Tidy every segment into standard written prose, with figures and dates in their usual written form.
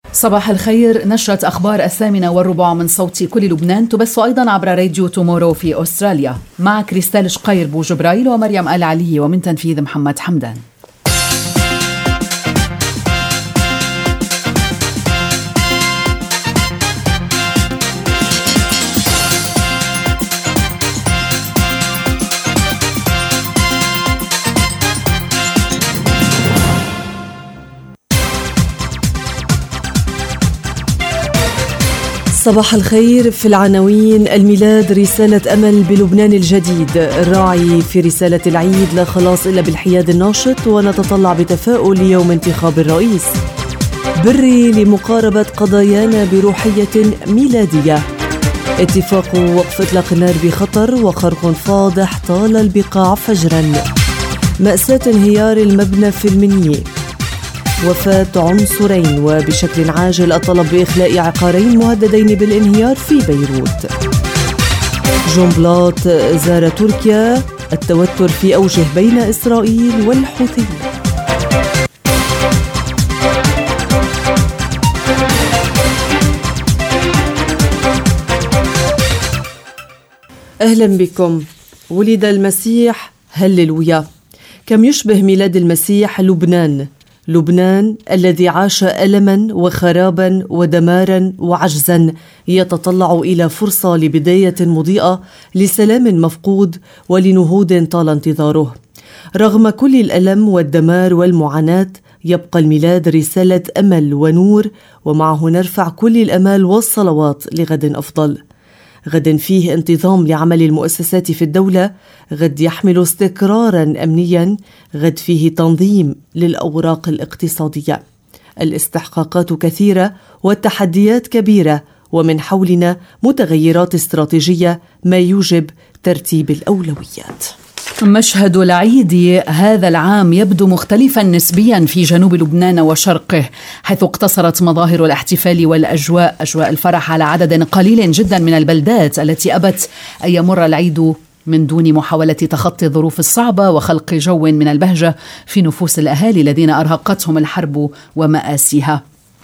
صباح الخير. نشرة أخبار 8:15 من صوت كل لبنان تبث أيضا عبر راديو تومورو في أستراليا، مع كريستال شقير بو جبرايل ومريم آل علي، ومن تنفيذ محمد حمدان. صباح الخير. في العناوين: الميلاد رسالة أمل بلبنان الجديد، الراعي في رسالة العيد لا خلاص إلا بالحياد الناشط، ونتطلع بتفاؤل ليوم انتخاب الرئيس. بري لمقاربة قضايانا بروحية ميلادية. اتفاق وقف إطلاق النار بخطر، وخرق فاضح طال البقاع فجرا. مأساة انهيار المبنى في المنية. وفاة عنصرين، وبشكل عاجل الطلب بإخلاء عقارين مهددين بالانهيار في بيروت. جون بلاط زار تركيا، التوتر في أوجه بين إسرائيل والحوثيين. أهلا بكم. ولد المسيح، هللويا. كم يشبه ميلاد المسيح لبنان الذي عاش ألما وخرابا ودمارا وعجزا، يتطلع إلى فرصة لبداية مضيئة، لسلام مفقود، ولنهوض طال انتظاره. رغم كل الألم والدمار والمعاناة، يبقى الميلاد رسالة أمل ونور، ومعه نرفع كل الأمال والصلوات لغد أفضل. غد فيه انتظام لعمل المؤسسات في الدولة، غد يحمل استقرارا أمنيا، غد فيه تنظيم للأوراق الاقتصادية. الاستحقاقات كثيرة والتحديات كبيرة، ومن حولنا متغيرات استراتيجية، ما يوجب ترتيب الأولويات. مشهد العيد هذا العام يبدو مختلفا نسبيا في جنوب لبنان وشرقه، حيث اقتصرت مظاهر الاحتفال والأجواء الفرح على عدد قليل جدا من البلدات التي أبت أن يمر العيد من دون محاولة تخطي الظروف الصعبة وخلق جو من البهجة في نفوس الأهالي الذين أرهقتهم الحرب ومآسيها.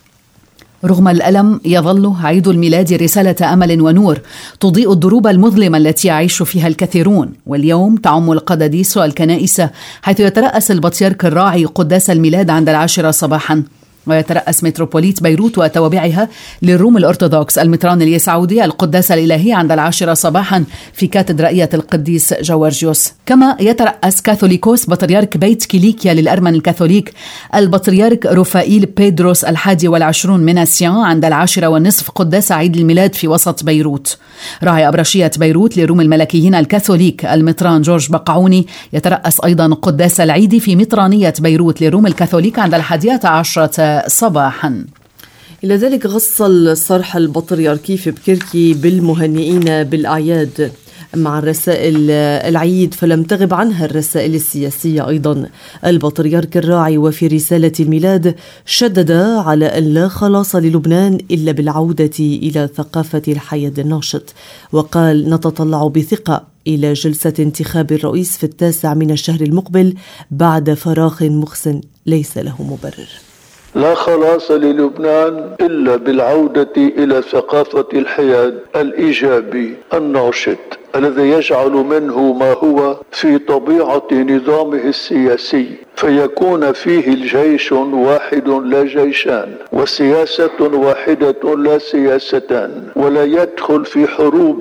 رغم الألم، يظل عيد الميلاد رسالة أمل ونور تضيء الدروب المظلمة التي يعيش فيها الكثيرون. واليوم تعم القداديس والكنائس، حيث يترأس البطريرك الراعي قداس الميلاد عند 10 صباحا، ويترأس متروبوليت بيروت وتوابعها للروم الأرثوذكس المطران اليسعودي القداس الإلهي عند 10 صباحا في كاتدرائية القديس جورجيوس. كما يترأس كاثوليكوس بطريرك بيت كيليكيا للأرمن الكاثوليك البطريرك رفائيل بيدروس 21 مناسيان عند 10:30 قداس عيد الميلاد في وسط بيروت. راعي أبرشية بيروت للروم الملكيين الكاثوليك المطران جورج بقعوني يترأس أيضا قداس العيد في مطرانية بيروت للروم الكاثوليك عند 11 صباحا. إلى ذلك غص الصرح البطريركي في بكركي بالمهنئين بالأعياد. مع الرسائل العيد فلم تغب عنها الرسائل السياسية أيضا. البطريرك الراعي وفي رسالة الميلاد شدد على أن لا خلاص للبنان إلا بالعودة إلى ثقافة الحياد الناشط، وقال: نتطلع بثقة إلى جلسة انتخاب الرئيس في 9 من الشهر المقبل بعد فراغ مخزن ليس له مبرر. لا خلاص للبنان إلا بالعودة إلى ثقافة الحياد الإيجابي الناشط، الذي يجعل منه ما هو في طبيعة نظامه السياسي، فيكون فيه الجيش واحد لا جيشان، وسياسة واحدة لا سياستان، ولا يدخل في حروب.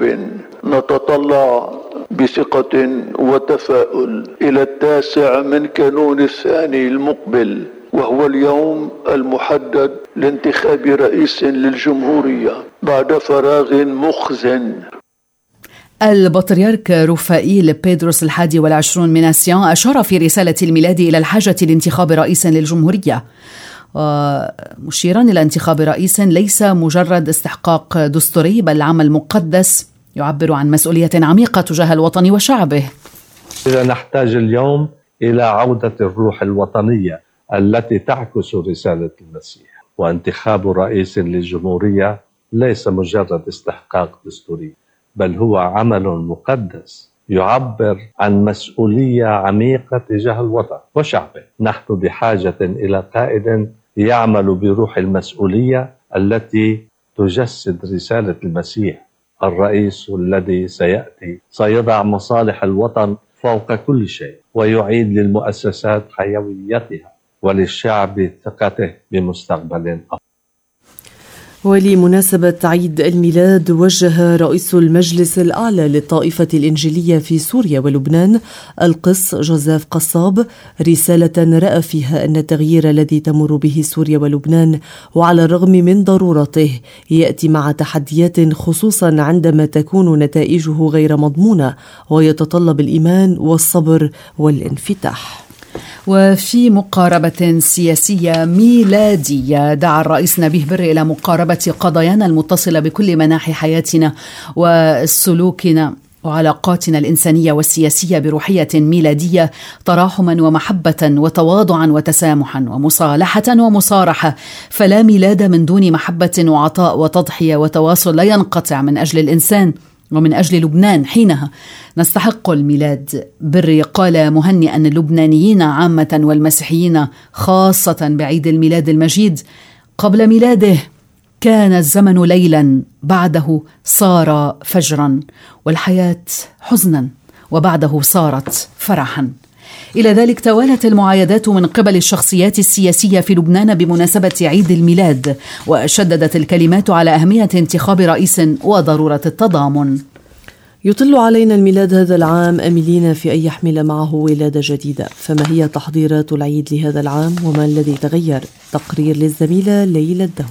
نتطلع بثقة وتفاؤل إلى 9 من كانون الثاني المقبل، وهو اليوم المحدد لانتخاب رئيس للجمهورية بعد فراغ مخزن. البطريرك رفائيل بيدروس 21 مناسيان أشار في رسالة الميلاد إلى الحاجة لانتخاب رئيس للجمهورية، مشيرا إلى انتخاب رئيس ليس مجرد استحقاق دستوري، بل عمل مقدس يعبر عن مسؤولية عميقة تجاه الوطن وشعبه. إذا نحتاج اليوم إلى عودة الروح الوطنية التي تعكس رسالة المسيح، وانتخاب رئيس للجمهورية ليس مجرد استحقاق دستوري، بل هو عمل مقدس يعبر عن مسؤولية عميقة تجاه الوطن وشعبه. نحن بحاجة إلى قائد يعمل بروح المسؤولية التي تجسد رسالة المسيح. الرئيس الذي سيأتي سيضع مصالح الوطن فوق كل شيء، ويعيد للمؤسسات حيويتها وللشعب ثقته بمستقبل أفضل. ولمناسبة عيد الميلاد وجه رئيس المجلس الأعلى للطائفة الإنجيلية في سوريا ولبنان القس جوزيف قصاب رسالة رأى فيها أن التغيير الذي تمر به سوريا ولبنان وعلى الرغم من ضرورته يأتي مع تحديات، خصوصا عندما تكون نتائجه غير مضمونة ويتطلب الإيمان والصبر والانفتاح. وفي مقاربة سياسية ميلادية دعا الرئيس نبيه بري إلى مقاربة قضايانا المتصلة بكل مناحي حياتنا وسلوكنا وعلاقاتنا الإنسانية والسياسية بروحية ميلادية، تراحما ومحبة وتواضعا وتسامحا ومصالحة ومصارحة، فلا ميلاد من دون محبة وعطاء وتضحية وتواصل لا ينقطع من أجل الإنسان ومن أجل لبنان. حينها نستحق الميلاد. بري قال مهنئا اللبنانيين عامة والمسيحيين خاصة بعيد الميلاد المجيد: قبل ميلاده كان الزمن ليلا، بعده صار فجرا، والحياة حزنا، وبعده صارت فرحا. إلى ذلك توالت المعايدات من قبل الشخصيات السياسية في لبنان بمناسبة عيد الميلاد، وشددت الكلمات على أهمية انتخاب رئيس وضرورة التضامن. يطل علينا الميلاد هذا العام آملين في أن يحمل معه ولادة جديدة، فما هي تحضيرات العيد لهذا العام وما الذي تغير؟ تقرير للزميلة ليلى الدهوك.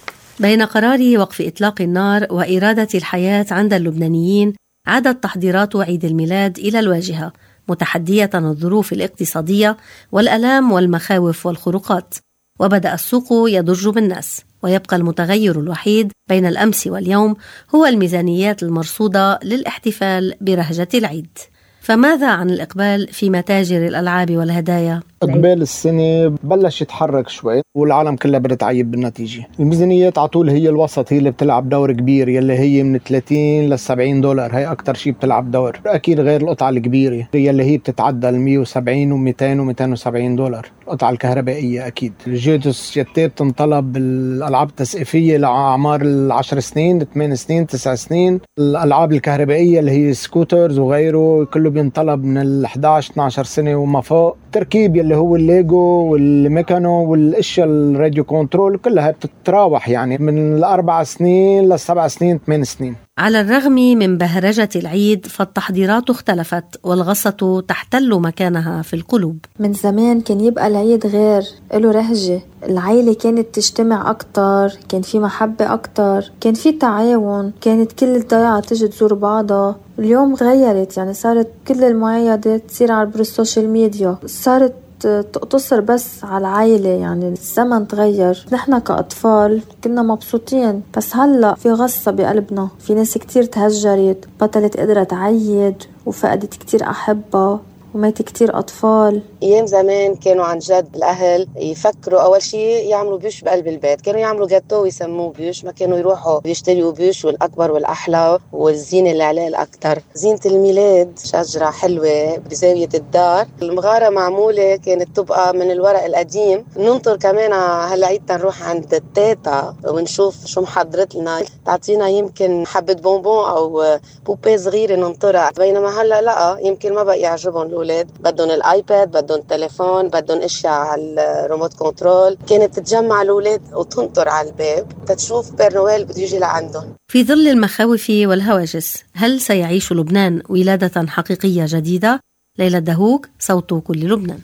بين قرار وقف إطلاق النار وإرادة الحياة عند اللبنانيين، عادت تحضيرات عيد الميلاد إلى الواجهة، متحدية الظروف الاقتصادية والآلام والمخاوف والخروقات، وبدأ السوق يضج بالناس، ويبقى المتغير الوحيد بين الأمس واليوم هو الميزانيات المرصودة للاحتفال برهجة العيد. فماذا عن الإقبال في متاجر الألعاب والهدايا؟ إقبال السنة بلش يتحرك شوي والعالم كلها بدأت تعيب بالنتيجة. الميزانيات عطول هي الوسط، هي اللي بتلعب دور كبير، يلي هي من 30 ل 70 دولار، هي أكتر شيء بتلعب دور. أكيد غير القطعة الكبيرة يلي هي بتتعدى ال 170 و200 و270 دولار. القطعة الكهربائية أكيد. الجيتوس جتات تنطلب الألعاب التسقيفية لأعمار 10 سنين 8 سنين 9 سنين. الألعاب الكهربائية اللي هي سكوترز وغيره كله بينطلب من 11-12 سنة وما فوق. تركيب يلي هو الليجو والميكانو والاشياء الراديو كنترول كلها بتتراوح يعني من 4 سنين ل7 سنين 8 سنين. على الرغم من بهرجة العيد فالتحضيرات اختلفت، والغصة تحتل مكانها في القلوب. من زمان كان يبقى العيد غير، له رهجة، العيلة كانت تجتمع أكتر، كان في محبة أكتر، كان في تعاون، كانت كل الضيعة تجي تزور بعضها. اليوم غيرت، يعني صارت كل المعايدات تصير عبر السوشيال ميديا، صارت تقتصر بس على العائلة. يعني الزمن تغير. نحن كأطفال كنا مبسوطين، بس هلأ في غصة بقلبنا، في ناس كتير تهجرت، بطلت قدرت تعيد، وفقدت كتير أحبة، ومات كتير أطفال. أيام زمان كانوا عن جد الأهل يفكروا أول شيء يعملوا بيوش بقلب البيت، كانوا يعملوا جاتو ويسموه بيوش، ما كانوا يروحوا يشتريوا بيوش والأكبر والأحلى والزينة اللي عليه الأكتر. زينة الميلاد شجرة حلوة بزاوية الدار، المغارة معمولة كانت تبقى من الورق القديم. ننطر كمان هالعيد تنروح عند التيتا ونشوف شو محضرت لنا، تعطينا يمكن حبة بونبون أو بوبي صغيرة ننطرها. بينما هلأ لا، يمكن ما بقى يعجبهم الأولاد، بدهم الآيباد، بدهم التليفون، بدهم اشياء على الريموت كنترول. كانت تتجمع الأولاد وتنطر على الباب تتشوف بير نويل بده يجي لعندهم. في ظل المخاوف والهواجس، هل سيعيش لبنان ولادة حقيقية جديدة؟ ليلى الدهوك، صوت كل لبنان.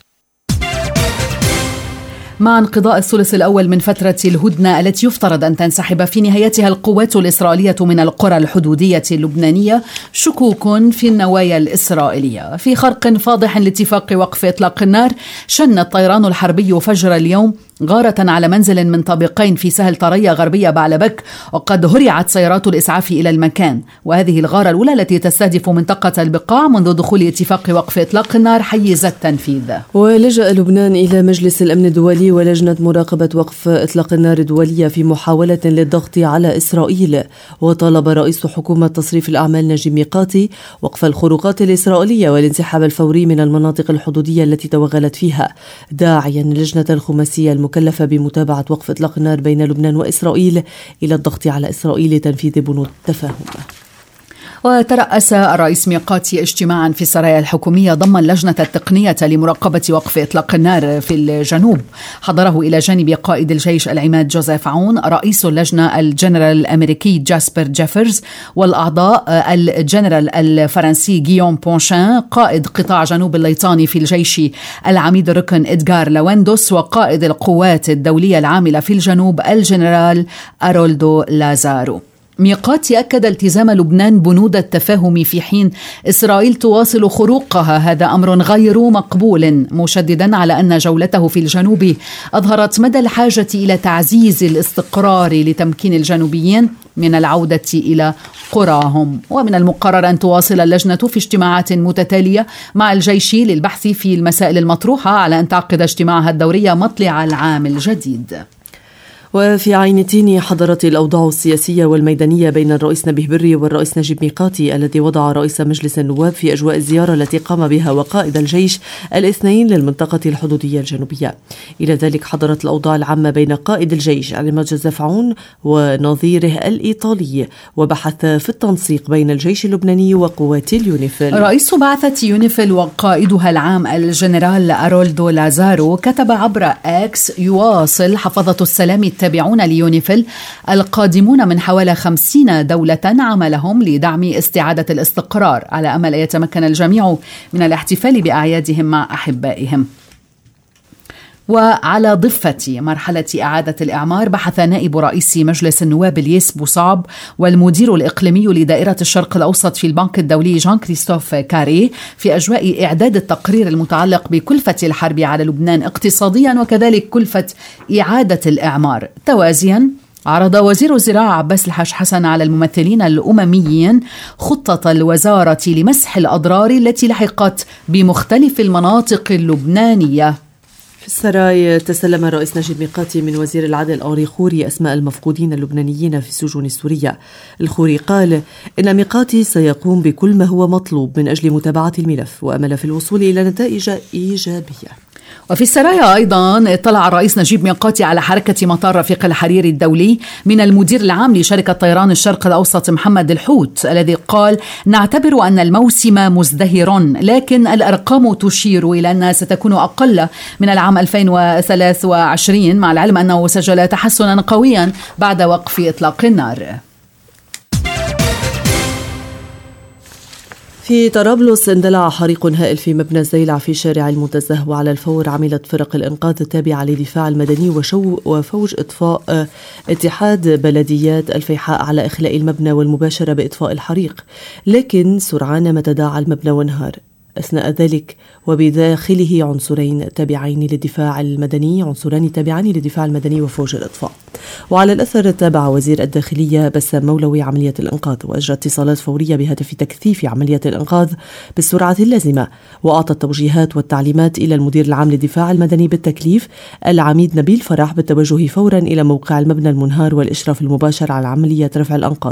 مع انقضاء الثلث الأول من فترة الهدنة التي يفترض أن تنسحب في نهايتها القوات الإسرائيلية من القرى الحدودية اللبنانية، شكوك في النوايا الإسرائيلية. في خرق فاضح لاتفاق وقف إطلاق النار، شن الطيران الحربي فجر اليوم غارة على منزل من طابقين في سهل طرية غربية بعلبك، وقد هرعت سيارات الإسعاف إلى المكان. وهذه الغارة الأولى التي تستهدف منطقة البقاع منذ دخول اتفاق وقف إطلاق النار حيز التنفيذ. ولجأ لبنان إلى مجلس الأمن الدولي ولجنة مراقبة وقف إطلاق النار الدولية في محاولة للضغط على إسرائيل. وطالب رئيس حكومة تصريف الأعمال نجيب ميقاتي وقف الخروقات الإسرائيلية والانسحاب الفوري من المناطق الحدودية التي توغلت فيها، داعيا اللجنة الخماسية المكلفة بمتابعة وقف إطلاق النار بين لبنان وإسرائيل إلى الضغط على إسرائيل لتنفيذ بنود التفاهم. وترأس الرئيس ميقاتي اجتماعا في السرايا الحكومية ضمن اللجنة التقنية لمراقبة وقف إطلاق النار في الجنوب، حضره إلى جانب قائد الجيش العماد جوزيف عون، رئيس اللجنة الجنرال الأمريكي جاسبر جيفرز، والأعضاء الجنرال الفرنسي غيوم بونشان، قائد قطاع جنوب الليطاني في الجيش العميد الركن إدغار لواندوس، وقائد القوات الدولية العاملة في الجنوب الجنرال أرولدو لازارو. ميقاتي أكد التزام لبنان بنود التفاهم في حين إسرائيل تواصل خروقها، هذا أمر غير مقبول، مشددا على أن جولته في الجنوب أظهرت مدى الحاجة إلى تعزيز الاستقرار لتمكين الجنوبيين من العودة إلى قراهم. ومن المقرر أن تواصل اللجنة في اجتماعات متتالية مع الجيش للبحث في المسائل المطروحة على أن تعقد اجتماعها الدوري مطلع العام الجديد. وفي عين تيني حضرت الأوضاع السياسية والميدانية بين الرئيس نبيه بري والرئيس نجيب ميقاتي الذي وضع رئيس مجلس النواب في أجواء الزيارة التي قام بها وقائد الجيش الاثنين للمنطقة الحدودية الجنوبية. إلى ذلك حضرت الأوضاع العامة بين قائد الجيش العماد جوزيف عون ونظيره الإيطالي، وبحث في التنسيق بين الجيش اللبناني وقوات اليونيفيل. رئيس بعثة يونيفيل وقائدها العام الجنرال أرولدو لازارو كتب عبر إكس: يواصل حفظة السلام التابعون ليونيفيل القادمون من حوالي 50 دولة عملهم لدعم استعادة الاستقرار، على أمل أن يتمكن الجميع من الاحتفال بأعيادهم مع أحبائهم. وعلى ضفة مرحلة إعادة الإعمار، بحث نائب رئيس مجلس النواب الياس بوصعب والمدير الإقليمي لدائرة الشرق الأوسط في البنك الدولي جان كريستوف كاري في أجواء إعداد التقرير المتعلق بكلفة الحرب على لبنان اقتصاديا وكذلك كلفة إعادة الإعمار. توازيا عرض وزير الزراعة عباس الحاج حسن على الممثلين الأمميين خطة الوزارة لمسح الأضرار التي لحقت بمختلف المناطق اللبنانية. في السراي تسلم الرئيس نجيب ميقاتي من وزير العدل أنري خوري أسماء المفقودين اللبنانيين في السجون السورية. الخوري قال إن ميقاتي سيقوم بكل ما هو مطلوب من أجل متابعة الملف وأمل في الوصول إلى نتائج إيجابية. وفي السرايا أيضا اطلع الرئيس نجيب ميقاتي على حركة مطار رفيق الحريري الدولي من المدير العام لشركة طيران الشرق الأوسط محمد الحوت، الذي قال: نعتبر أن الموسم مزدهر، لكن الأرقام تشير إلى أنها ستكون أقل من العام 2023، مع العلم أنه سجل تحسنا قويا بعد وقف إطلاق النار. في طرابلس اندلع حريق هائل في مبنى الزيلع في شارع المنتزه، وعلى الفور عملت فرق الإنقاذ التابعة للدفاع المدني وفوج إطفاء اتحاد بلديات الفيحاء على إخلاء المبنى والمباشرة بإطفاء الحريق، لكن سرعان ما تداعى المبنى وانهار. أثناء ذلك وبداخله عنصران تابعان للدفاع المدني وفوج الإطفاء. وعلى الأثر تابع وزير الداخلية بسام مولوي عملية الإنقاذ، وأجرى اتصالات فورية بهدف تكثيف عملية الإنقاذ بالسرعة اللازمة، وأعطى التوجيهات والتعليمات إلى المدير العام للدفاع المدني بالتكليف العميد نبيل فرح بالتوجه فورا إلى موقع المبنى المنهار والإشراف المباشر على عملية رفع الأنقاض.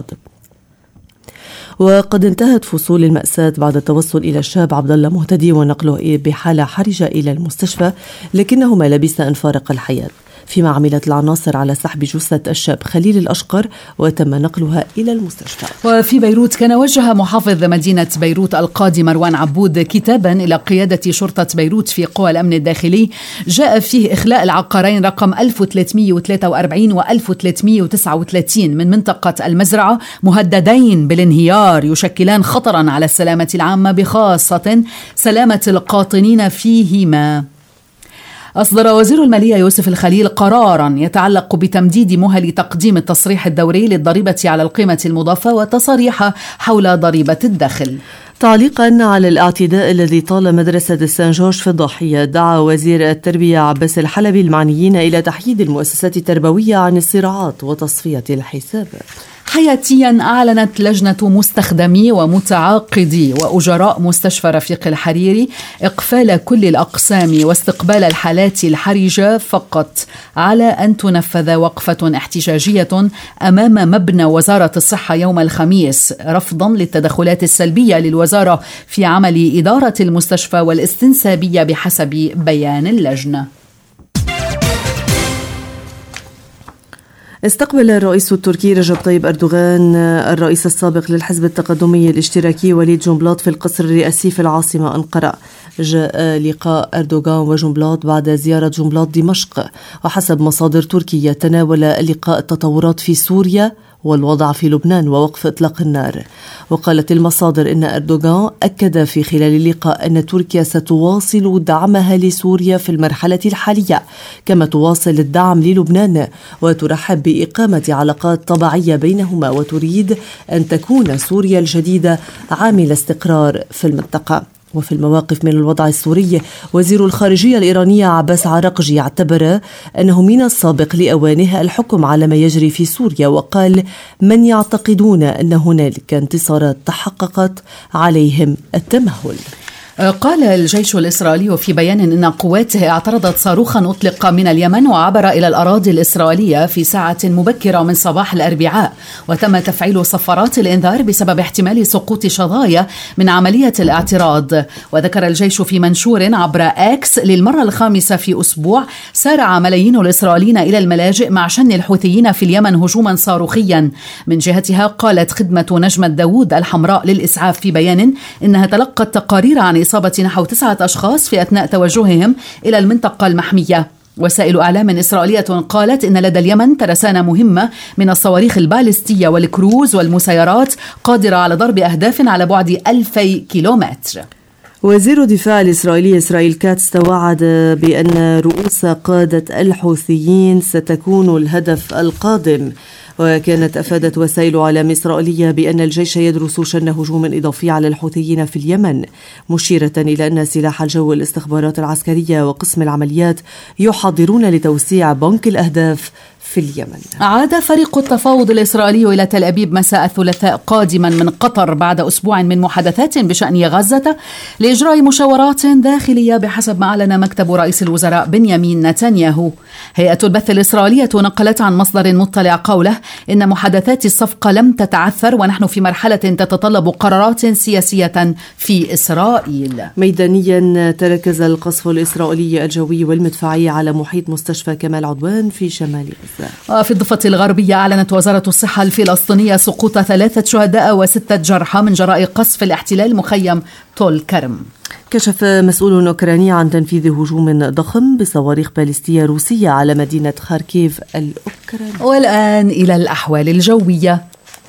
وقد انتهت فصول المأساة بعد التوصل إلى الشاب عبد الله مهتدي ونقله بحالة حرجة إلى المستشفى، لكنه ما لبث أن فارق الحياة، فيما عملت العناصر على سحب جثة الشاب خليل الأشقر وتم نقلها إلى المستشفى. وفي بيروت كان وجه محافظ مدينة بيروت القاضي مروان عبود كتابا إلى قيادة شرطة بيروت في قوى الأمن الداخلي جاء فيه إخلاء العقارين رقم 1343 و 1339 من منطقة المزرعة مهددين بالانهيار، يشكلان خطرا على السلامة العامة بخاصة سلامة القاطنين فيهما. أصدر وزير المالية يوسف الخليل قراراً يتعلق بتمديد مهل تقديم التصريح الدوري للضريبة على القيمة المضافة والتصاريح حول ضريبة الدخل. تعليقا على الاعتداء الذي طال مدرسة سان جورج في الضاحية، دعا وزير التربية عباس الحلبي المعنيين إلى تحييد المؤسسات التربوية عن الصراعات وتصفية الحسابات. حياتيا أعلنت لجنة مستخدمي ومتعاقدي وأجراء مستشفى رفيق الحريري إقفال كل الأقسام واستقبال الحالات الحرجة فقط، على أن تنفذ وقفة احتجاجية أمام مبنى وزارة الصحة يوم الخميس، رفضا للتدخلات السلبية للوزارة في عمل إدارة المستشفى والاستنسابية بحسب بيان اللجنة. استقبل الرئيس التركي رجب طيب أردوغان الرئيس السابق للحزب التقدمي الاشتراكي وليد جنبلاط في القصر الرئاسي في العاصمة أنقرة. جاء لقاء أردوغان وجنبلاط بعد زيارة جنبلاط دمشق، وحسب مصادر تركية تناول اللقاء التطورات في سوريا والوضع في لبنان ووقف إطلاق النار. وقالت المصادر إن أردوغان أكد في خلال اللقاء أن تركيا ستواصل دعمها لسوريا في المرحلة الحالية، كما تواصل الدعم للبنان وترحب بإقامة علاقات طبيعية بينهما، وتريد أن تكون سوريا الجديدة عامل استقرار في المنطقة. وفي المواقف من الوضع السوري، وزير الخارجية الإيرانية عباس عراقجي اعتبر أنه من السابق لأوانه الحكم على ما يجري في سوريا، وقال: من يعتقدون أن هنالك انتصارات تحققت عليهم التمهل. قال الجيش الإسرائيلي في بيان إن قواته اعترضت صاروخا أطلق من اليمن وعبر إلى الأراضي الإسرائيلية في ساعة مبكرة من صباح الأربعاء، وتم تفعيل صفارات الإنذار بسبب احتمال سقوط شظايا من عملية الاعتراض. وذكر الجيش في منشور عبر إكس: للمرة الخامسة في أسبوع سارع ملايين الإسرائيليين إلى الملاجئ مع شن الحوثيين في اليمن هجوما صاروخيا. من جهتها قالت خدمة نجمة داوود الحمراء للإسعاف في بيان إنها تلقت تقارير عن إصابة نحو 9 أشخاص في أثناء توجههم إلى المنطقة المحمية. وسائل أعلام إسرائيلية قالت إن لدى اليمن ترسانة مهمة من الصواريخ البالستية والكروز والمسيرات قادرة على ضرب أهداف على بعد 2000 كيلومتر. وزير الدفاع الإسرائيلي إسرائيل كاتس توعد بأن رؤوس قادة الحوثيين ستكون الهدف القادم. وكانت أفادت وسائل إعلام إسرائيلية بأن الجيش يدرس شن هجوم إضافي على الحوثيين في اليمن، مشيرة إلى أن سلاح الجو والاستخبارات العسكرية وقسم العمليات يحضرون لتوسيع بنك الأهداف في اليمن. عاد فريق التفاوض الإسرائيلي إلى تل أبيب مساء الثلاثاء قادما من قطر بعد أسبوع من محادثات بشأن غزة لإجراء مشاورات داخلية بحسب ما أعلن مكتب رئيس الوزراء بنيامين نتنياهو. هيئة البث الإسرائيلية نقلت عن مصدر مطلع قوله إن محادثات الصفقة لم تتعثر ونحن في مرحلة تتطلب قرارات سياسية في إسرائيل. ميدانيا تركز القصف الإسرائيلي الجوي والمدفعي على محيط مستشفى كمال عدوان في شمال غزة. وفي الضفة الغربية أعلنت وزارة الصحة الفلسطينية سقوط 3 شهداء و6 جرحى من جراء قصف الاحتلال مخيم طول كرم. كشف مسؤول أوكراني عن تنفيذ هجوم ضخم بصواريخ باليستية روسية على مدينة خاركيف الأوكرانية. والآن إلى الأحوال الجوية.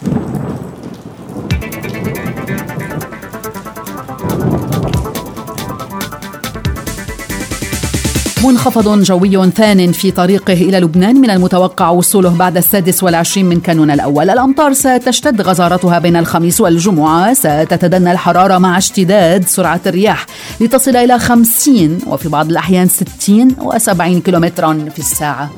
منخفض جوي ثان في طريقه إلى لبنان من المتوقع وصوله بعد 26 من كانون الأول. الأمطار ستشتد غزارتها بين الخميس والجمعة، ستتدنى الحرارة مع اشتداد سرعة الرياح لتصل إلى 50 وفي بعض الأحيان 60 و70 كيلومترا في الساعة.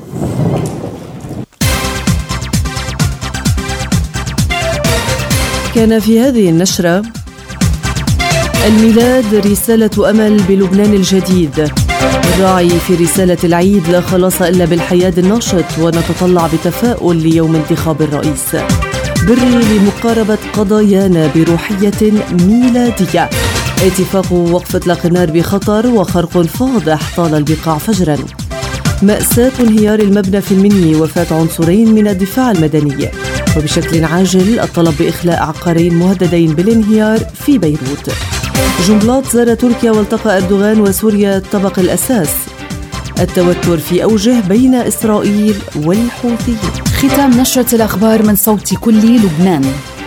كان في هذه النشرة: الميلاد رسالة أمل بلبنان الجديد. الراعي في رسالة العيد: لا خلاص إلا بالحياد الناشط، ونتطلع بتفاؤل ليوم انتخاب الرئيس. بري لمقاربة قضايانا بروحية ميلادية. اتفاق وقف إطلاق النار بخطر وخرق فاضح طال البقاع فجرا. مأساة انهيار المبنى في المني، وفاة عنصرين من الدفاع المدني. وبشكل عاجل الطلب بإخلاء عقارين مهددين بالانهيار في بيروت. جنبلاط زار تركيا والتقى أردوغان وسوريا طبق الأساس. التوتر في أوجه بين إسرائيل والحوثيين. ختام نشرة الأخبار من صوت كل لبنان.